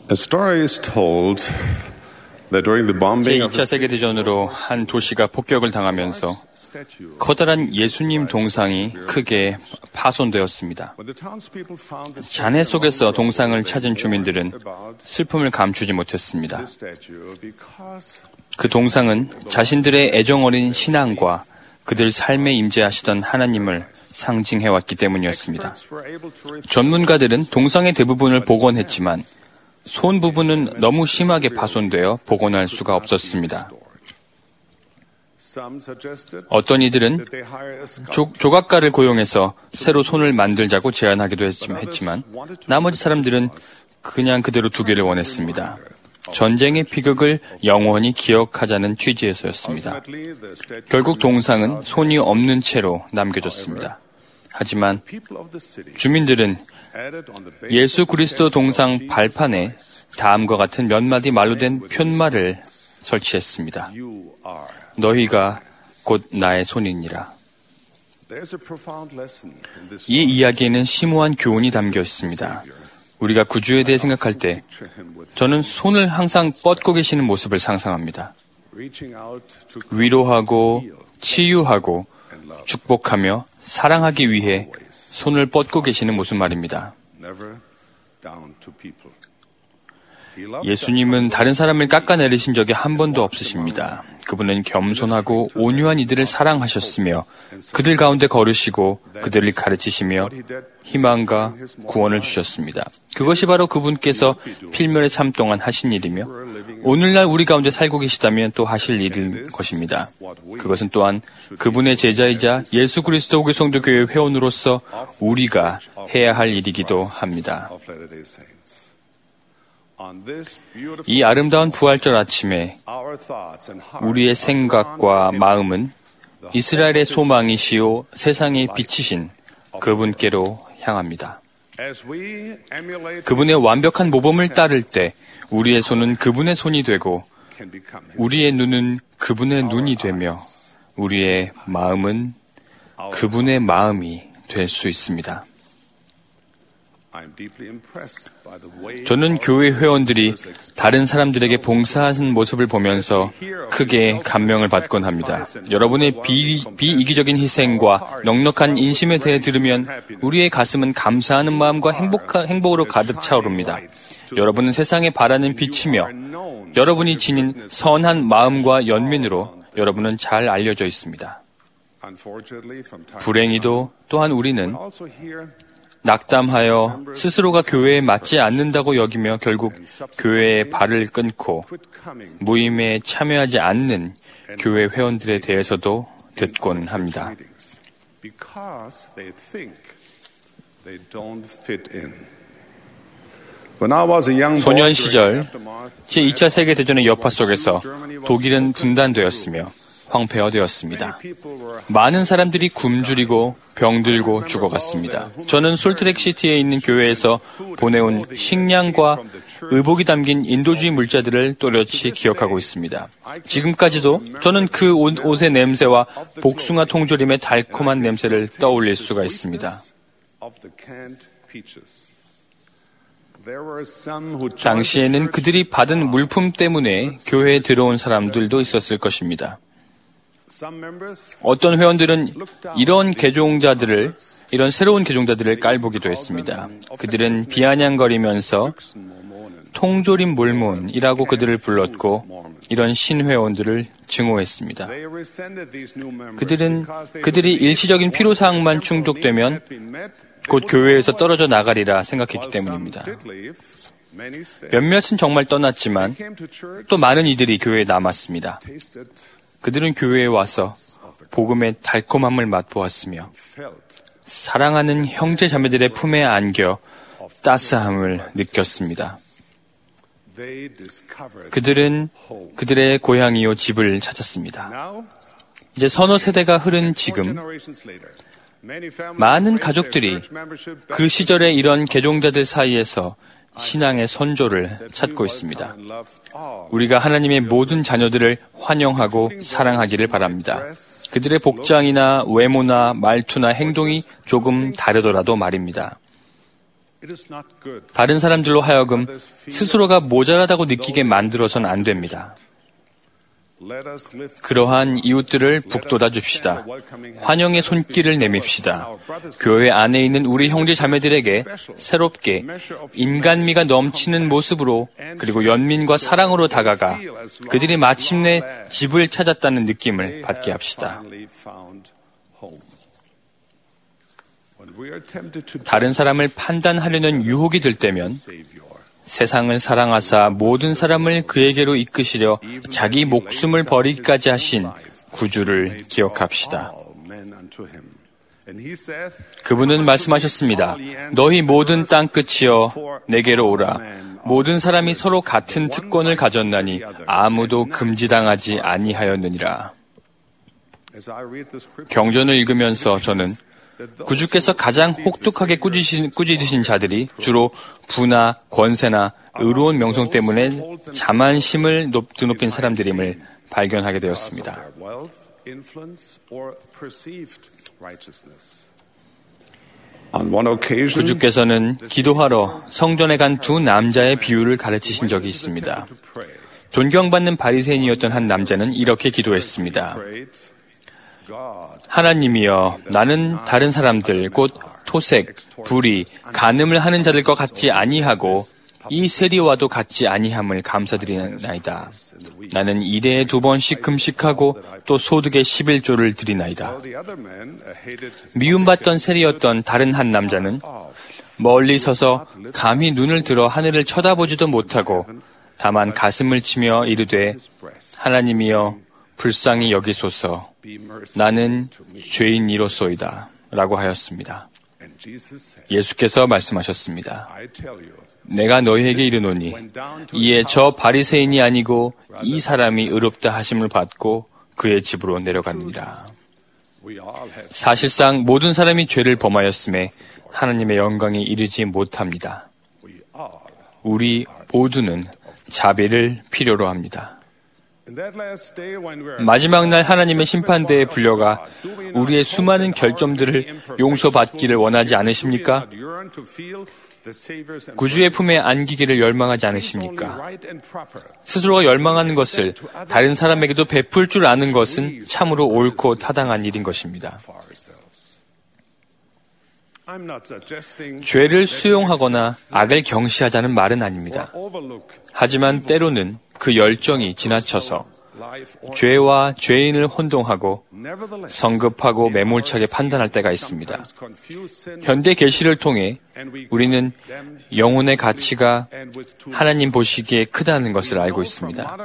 A story is told that during the bombing of 제2차 세계대전으로 한 도시가 폭격을 당하면서 커다란 예수님 동상이 크게 파손되었습니다. 잔해 속에서 동상을 찾은 주민들은 슬픔을 감추지 못했습니다. 그 동상은 자신들의 애정어린 신앙과 그들 삶에 임재하시던 하나님을 상징해왔기 때문이었습니다. 전문가들은 동상의 대부분을 복원했지만 손 부분은 너무 심하게 파손되어 복원할 수가 없었습니다. 어떤 이들은 조각가를 고용해서 새로 손을 만들자고 제안하기도 했지만 나머지 사람들은 그냥 그대로 두기를 원했습니다. 전쟁의 비극을 영원히 기억하자는 취지에서였습니다. 결국 동상은 손이 없는 채로 남겨졌습니다. 하지만 주민들은 예수 그리스도 동상 발판에 다음과 같은 몇 마디 말로 된 편말을 설치했습니다. 너희가 곧 나의 손이니라. 이 이야기에는 심오한 교훈이 담겨 있습니다. 우리가 구주에 대해 생각할 때 저는 손을 항상 뻗고 계시는 모습을 상상합니다. 위로하고 치유하고 축복하며 사랑하기 위해 손을 뻗고 계시는 모습 말입니다. 예수님은 다른 사람을 깎아내리신 적이 한 번도 없으십니다. 그분은 겸손하고 온유한 이들을 사랑하셨으며 그들 가운데 걸으시고 그들을 가르치시며 희망과 구원을 주셨습니다. 그것이 바로 그분께서 필멸의 삶 동안 하신 일이며 오늘날 우리 가운데 살고 계시다면 또 하실 일일 것입니다. 그것은 또한 그분의 제자이자 예수 그리스도 성도교회 회원으로서 우리가 해야 할 일이기도 합니다. 이 아름다운 부활절 아침에 우리의 생각과 마음은 이스라엘의 소망이시오 세상의 빛이신 그분께로 향합니다. 그분의 완벽한 모범을 따를 때 우리의 손은 그분의 손이 되고 우리의 눈은 그분의 눈이 되며 우리의 마음은 그분의 마음이 될 수 있습니다. 저는 교회 회원들이 다른 사람들에게 봉사하는 모습을 보면서 크게 감명을 받곤 합니다. 여러분의 비이기적인 희생과 넉넉한 인심에 대해 들으면 우리의 가슴은 감사하는 마음과 행복으로 가득 차오릅니다. 여러분은 세상에 바라는 빛이며 여러분이 지닌 선한 마음과 연민으로 여러분은 잘 알려져 있습니다. 불행히도 또한 우리는 낙담하여 스스로가 교회에 맞지 않는다고 여기며 결국 교회의 발을 끊고 모임에 참여하지 않는 교회 회원들에 대해서도 듣곤 합니다. 소년 시절 제2차 세계대전의 여파 속에서 독일은 분단되었으며 황폐화되었습니다. 많은 사람들이 굶주리고 병들고 죽어갔습니다. 저는 솔트레이크시티에 있는 교회에서 보내온 식량과 의복이 담긴 인도주의 물자들을 또렷이 기억하고 있습니다. 지금까지도 저는 그 옷의 냄새와 복숭아 통조림의 달콤한 냄새를 떠올릴 수가 있습니다. 당시에는 그들이 받은 물품 때문에 교회에 들어온 사람들도 있었을 것입니다. 어떤 회원들은 이런 새로운 개종자들을 깔보기도 했습니다. 그들은 비아냥거리면서 통조림 몰몬이라고 그들을 불렀고 이런 신회원들을 증오했습니다. 그들이 일시적인 피로사항만 충족되면 곧 교회에서 떨어져 나가리라 생각했기 때문입니다. 몇몇은 정말 떠났지만 또 많은 이들이 교회에 남았습니다. 그들은 교회에 와서 복음의 달콤함을 맛보았으며 사랑하는 형제 자매들의 품에 안겨 따스함을 느꼈습니다. 그들은 그들의 고향이요 집을 찾았습니다. 이제 서너 세대가 흐른 지금 많은 가족들이 그 시절의 이런 개종자들 사이에서 신앙의 선조를 찾고 있습니다. 우리가 하나님의 모든 자녀들을 환영하고 사랑하기를 바랍니다. 그들의 복장이나 외모나 말투나 행동이 조금 다르더라도 말입니다. 다른 사람들로 하여금 스스로가 모자라다고 느끼게 만들어선 안 됩니다. 그러한 이웃들을 북돋아 줍시다. 환영의 손길을 내밉시다. 교회 안에 있는 우리 형제 자매들에게 새롭게 인간미가 넘치는 모습으로 그리고 연민과 사랑으로 다가가 그들이 마침내 집을 찾았다는 느낌을 받게 합시다. 다른 사람을 판단하려는 유혹이 들 때면 세상을 사랑하사 모든 사람을 그에게로 이끄시려 자기 목숨을 버리기까지 하신 구주를 기억합시다. 그분은 말씀하셨습니다. 너희 모든 땅 끝이여 내게로 오라. 모든 사람이 서로 같은 특권을 가졌나니 아무도 금지당하지 아니하였느니라. 경전을 읽으면서 저는 구주께서 가장 혹독하게 꾸짖으신 자들이 주로 부나 권세나 의로운 명성 때문에 자만심을 드높인 사람들임을 발견하게 되었습니다. 구주께서는 기도하러 성전에 간 두 남자의 비유를 가르치신 적이 있습니다. 존경받는 바리새인이었던 한 남자는 이렇게 기도했습니다. 하나님이여, 나는 다른 사람들, 곧 토색, 불의, 간음을 하는 자들과 같지 아니하고 이 세리와도 같지 아니함을 감사드리나이다. 나는 일에 2번씩 금식하고 또 소득의 11조를 드리나이다. 미움받던 세리였던 다른 한 남자는 멀리 서서 감히 눈을 들어 하늘을 쳐다보지도 못하고 다만 가슴을 치며 이르되 하나님이여 불쌍히 여기소서. 나는 죄인이로소이다. 라고 하였습니다. 예수께서 말씀하셨습니다. 내가 너희에게 이르노니 이에 저 바리새인이 아니고 이 사람이 의롭다 하심을 받고 그의 집으로 내려갔느니라. 사실상 모든 사람이 죄를 범하였음에 하나님의 영광에 이르지 못합니다. 우리 모두는 자비를 필요로 합니다. 마지막 날 하나님의 심판대에 불려가 우리의 수많은 결점들을 용서받기를 원하지 않으십니까? 구주의 품에 안기기를 열망하지 않으십니까? 스스로가 열망하는 것을 다른 사람에게도 베풀 줄 아는 것은 참으로 옳고 타당한 일인 것입니다. 죄를 수용하거나 악을 경시하자는 말은 아닙니다. 하지만 때로는 그 열정이 지나쳐서 죄와 죄인을 혼동하고 성급하고 매몰차게 판단할 때가 있습니다. 현대 계시를 통해 우리는 영혼의 가치가 하나님 보시기에 크다는 것을 알고 있습니다.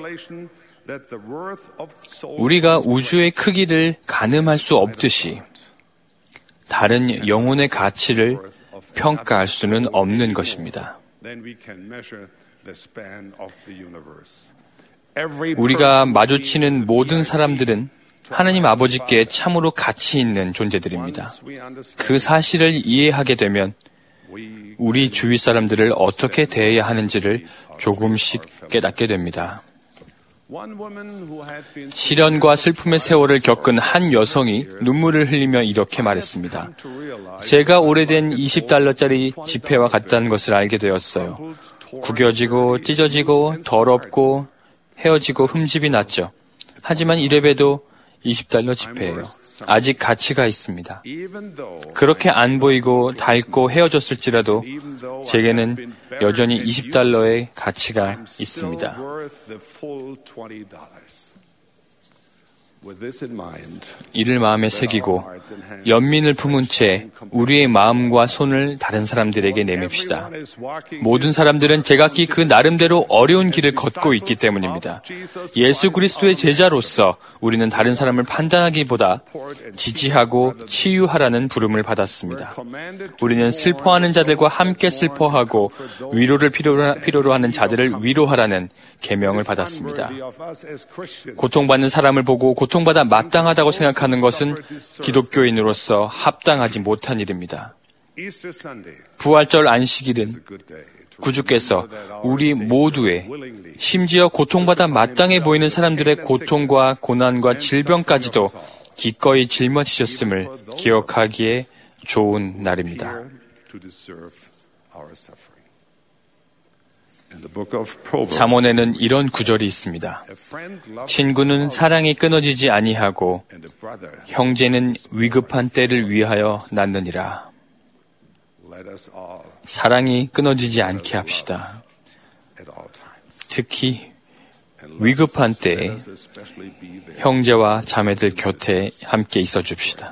우리가 우주의 크기를 가늠할 수 없듯이 다른 영혼의 가치를 평가할 수는 없는 것입니다. 우리가 마주치는 모든 사람들은 하나님 아버지께 참으로 가치 있는 존재들입니다. 그 사실을 이해하게 되면 우리 주위 사람들을 어떻게 대해야 하는지를 조금씩 깨닫게 됩니다. 시련과 슬픔의 세월을 겪은 한 여성이 눈물을 흘리며 이렇게 말했습니다. 제가 오래된 $20짜리 지폐와 같다는 것을 알게 되었어요. 구겨지고 찢어지고 더럽고 헤어지고 흠집이 났죠. 하지만 이래봬도 $20 지폐예요. 아직 가치가 있습니다. 그렇게 안 보이고 닳고 헤어졌을지라도 제게는 여전히 $20의 가치가 있습니다. 이를 마음에 새기고 연민을 품은 채 우리의 마음과 손을 다른 사람들에게 내밉시다. 모든 사람들은 제각기 그 나름대로 어려운 길을 걷고 있기 때문입니다. 예수 그리스도의 제자로서 우리는 다른 사람을 판단하기보다 지지하고 치유하라는 부름을 받았습니다. 우리는 슬퍼하는 자들과 함께 슬퍼하고 위로를 필요로 하는 자들을 위로하라는 계명을 받았습니다. 고통받는 사람을 보고 고통받아 마땅하다고 생각하는 것은 기독교인으로서 합당하지 못한 일입니다. 부활절 안식일은 구주께서 우리 모두의 심지어 고통받아 마땅해 보이는 사람들의 고통과 고난과 질병까지도 기꺼이 짊어지셨음을 기억하기에 좋은 날입니다. 잠언에는 이런 구절이 있습니다. 친구는 사랑이 끊어지지 아니하고 형제는 위급한 때를 위하여 낳느니라. 사랑이 끊어지지 않게 합시다. 특히 위급한 때에 형제와 자매들 곁에 함께 있어 줍시다.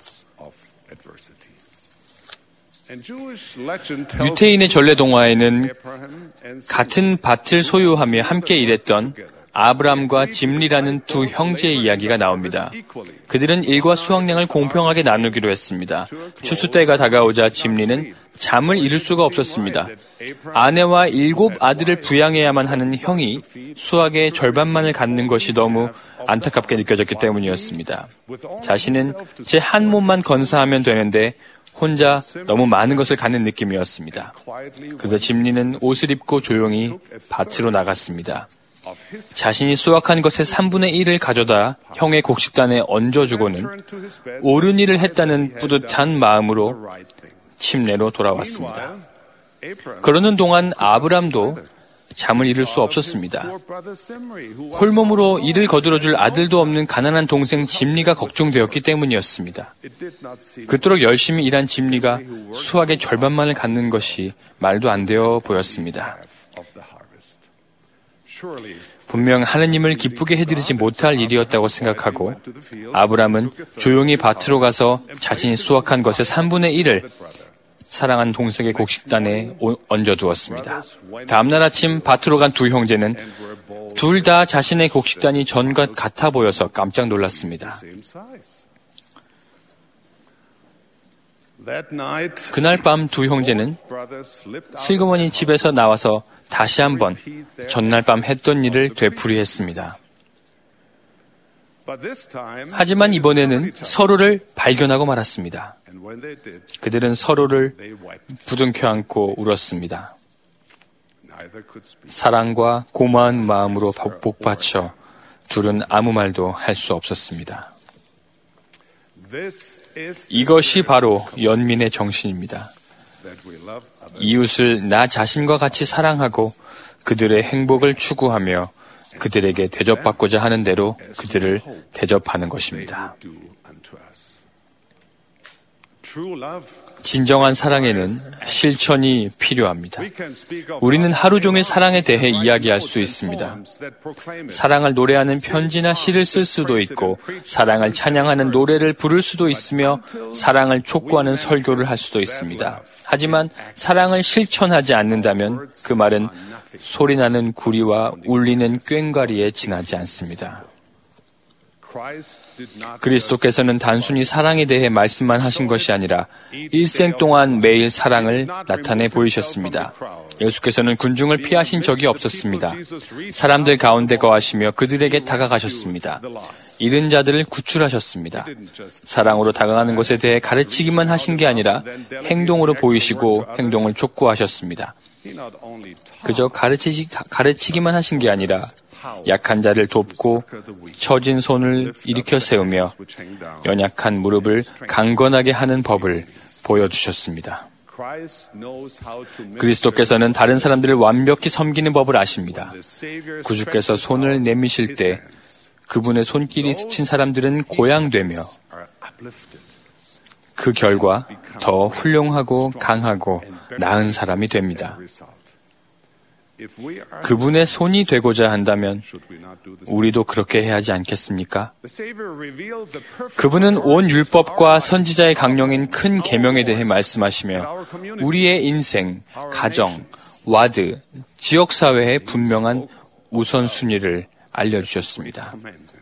유태인의 전래 동화에는 같은 밭을 소유하며 함께 일했던 아브람과 짐리라는 두 형제의 이야기가 나옵니다. 그들은 일과 수확량을 공평하게 나누기로 했습니다. 추수 때가 다가오자 짐리는 잠을 이룰 수가 없었습니다. 아내와 7 아들을 부양해야만 하는 형이 수확의 절반만을 갖는 것이 너무 안타깝게 느껴졌기 때문이었습니다. 자신은 제 한 몸만 건사하면 되는데 혼자 너무 많은 것을 갖는 느낌이었습니다. 그래서 짐리는 옷을 입고 조용히 밭으로 나갔습니다. 자신이 수확한 것의 3분의 1을 가져다 형의 곡식단에 얹어주고는 옳은 일을 했다는 뿌듯한 마음으로 침례로 돌아왔습니다. 그러는 동안 아브람도 잠을 이룰 수 없었습니다. 홀몸으로 일을 거들어줄 아들도 없는 가난한 동생 짐리가 걱정되었기 때문이었습니다. 그토록 열심히 일한 짐리가 수확의 절반만을 갖는 것이 말도 안 되어 보였습니다. 분명 하느님을 기쁘게 해드리지 못할 일이었다고 생각하고 아브람은 조용히 밭으로 가서 자신이 수확한 것의 3분의 1을 사랑한 동생의 곡식단에 얹어두었습니다. 다음날 아침 밭으로 간 두 형제는 둘 다 자신의 곡식단이 전과 같아 보여서 깜짝 놀랐습니다. 그날 밤 두 형제는 슬그머니 집에서 나와서 다시 한번 전날 밤 했던 일을 되풀이했습니다. 하지만 이번에는 서로를 발견하고 말았습니다. 그들은 서로를 부둥켜 안고 울었습니다. 사랑과 고마운 마음으로 복받쳐 둘은 아무 말도 할 수 없었습니다. 이것이 바로 연민의 정신입니다. 이웃을 나 자신과 같이 사랑하고 그들의 행복을 추구하며 그들에게 대접받고자 하는 대로 그들을 대접하는 것입니다. 진정한 사랑에는 실천이 필요합니다. 우리는 하루 종일 사랑에 대해 이야기할 수 있습니다. 사랑을 노래하는 편지나 시를 쓸 수도 있고, 사랑을 찬양하는 노래를 부를 수도 있으며, 사랑을 촉구하는 설교를 할 수도 있습니다. 하지만 사랑을 실천하지 않는다면 그 말은 소리나는 구리와 울리는 꽹과리에 지나지 않습니다. 그리스도께서는 단순히 사랑에 대해 말씀만 하신 것이 아니라 일생 동안 매일 사랑을 나타내 보이셨습니다. 예수께서는 군중을 피하신 적이 없었습니다. 사람들 가운데 거하시며 그들에게 다가가셨습니다. 잃은 자들을 구출하셨습니다. 사랑으로 다가가는 것에 대해 가르치기만 하신 게 아니라 행동으로 보이시고 행동을 촉구하셨습니다. 그저 가르치기만 하신 게 아니라 약한 자를 돕고 처진 손을 일으켜 세우며 연약한 무릎을 강건하게 하는 법을 보여주셨습니다. 그리스도께서는 다른 사람들을 완벽히 섬기는 법을 아십니다. 구주께서 손을 내미실 때 그분의 손길이 스친 사람들은 고양되며 그 결과 더 훌륭하고 강하고 나은 사람이 됩니다. 그분의 손이 되고자 한다면 우리도 그렇게 해야 하지 않겠습니까? 그분은 온 율법과 선지자의 강령인 큰 계명에 대해 말씀하시며 우리의 인생, 가정, 와드, 지역사회의 분명한 우선순위를 알려주셨습니다.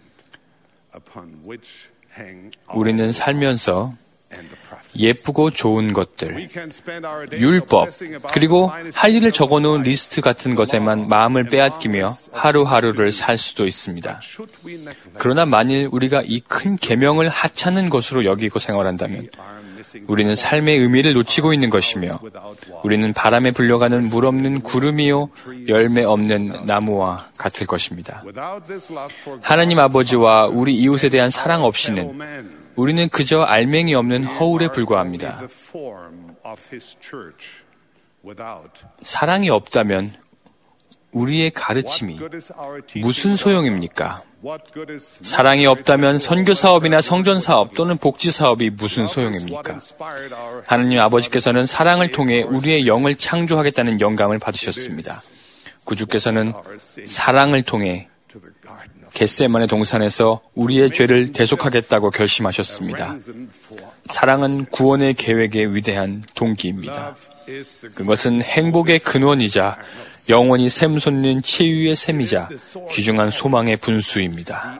우리는 살면서 예쁘고 좋은 것들, 율법, 그리고 할 일을 적어놓은 리스트 같은 것에만 마음을 빼앗기며 하루하루를 살 수도 있습니다. 그러나 만일 우리가 이 큰 계명을 하찮은 것으로 여기고 생활한다면 우리는 삶의 의미를 놓치고 있는 것이며 우리는 바람에 불려가는 물 없는 구름이요 열매 없는 나무와 같을 것입니다. 하나님 아버지와 우리 이웃에 대한 사랑 없이는 우리는 그저 알맹이 없는 허울에 불과합니다. 사랑이 없다면 우리의 가르침이 무슨 소용입니까? 사랑이 없다면 선교 사업이나 성전 사업 또는 복지 사업이 무슨 소용입니까? 하나님 아버지께서는 사랑을 통해 우리의 영을 창조하겠다는 영감을 받으셨습니다. 구주께서는 사랑을 통해 겟세마네 동산에서 우리의 죄를 대속하겠다고 결심하셨습니다. 사랑은 구원의 계획의 위대한 동기입니다. 그것은 행복의 근원이자 영원히 샘솟는 치유의 샘이자 귀중한 소망의 분수입니다.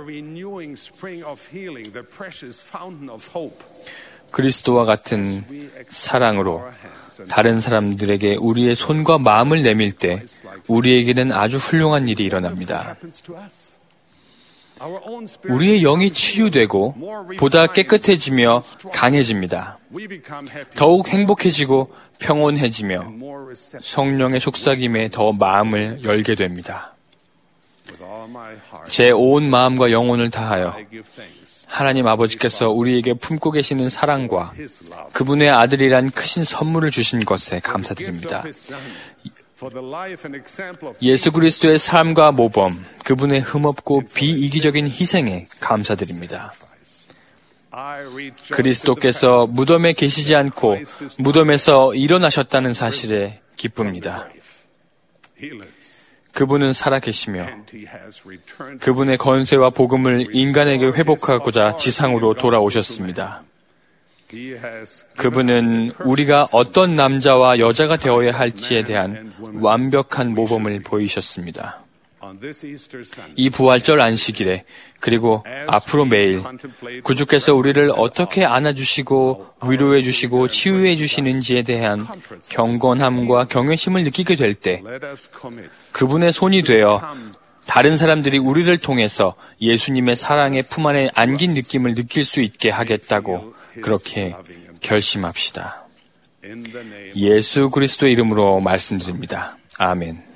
그리스도와 같은 사랑으로 다른 사람들에게 우리의 손과 마음을 내밀 때 우리에게는 아주 훌륭한 일이 일어납니다. 우리의 영이 치유되고 보다 깨끗해지며 강해집니다. 더욱 행복해지고 평온해지며 성령의 속삭임에 더 마음을 열게 됩니다. 제 온 마음과 영혼을 다하여 하나님 아버지께서 우리에게 품고 계시는 사랑과 그분의 아들이란 크신 선물을 주신 것에 감사드립니다. 예수 그리스도의 삶과 모범, 그분의 흠없고 비이기적인 희생에 감사드립니다. 그리스도께서 무덤에 계시지 않고 무덤에서 일어나셨다는 사실에 기쁩니다. 그분은 살아계시며 그분의 건세와 복음을 인간에게 회복하고자 지상으로 돌아오셨습니다. 그분은 우리가 어떤 남자와 여자가 되어야 할지에 대한 완벽한 모범을 보이셨습니다. 이 부활절 안식일에 그리고 앞으로 매일 구주께서 우리를 어떻게 안아주시고 위로해 주시고 치유해 주시는지에 대한 경건함과 경외심을 느끼게 될 때 그분의 손이 되어 다른 사람들이 우리를 통해서 예수님의 사랑의 품 안에 안긴 느낌을 느낄 수 있게 하겠다고 그렇게 결심합시다. 예수 그리스도의 이름으로 말씀드립니다. 아멘.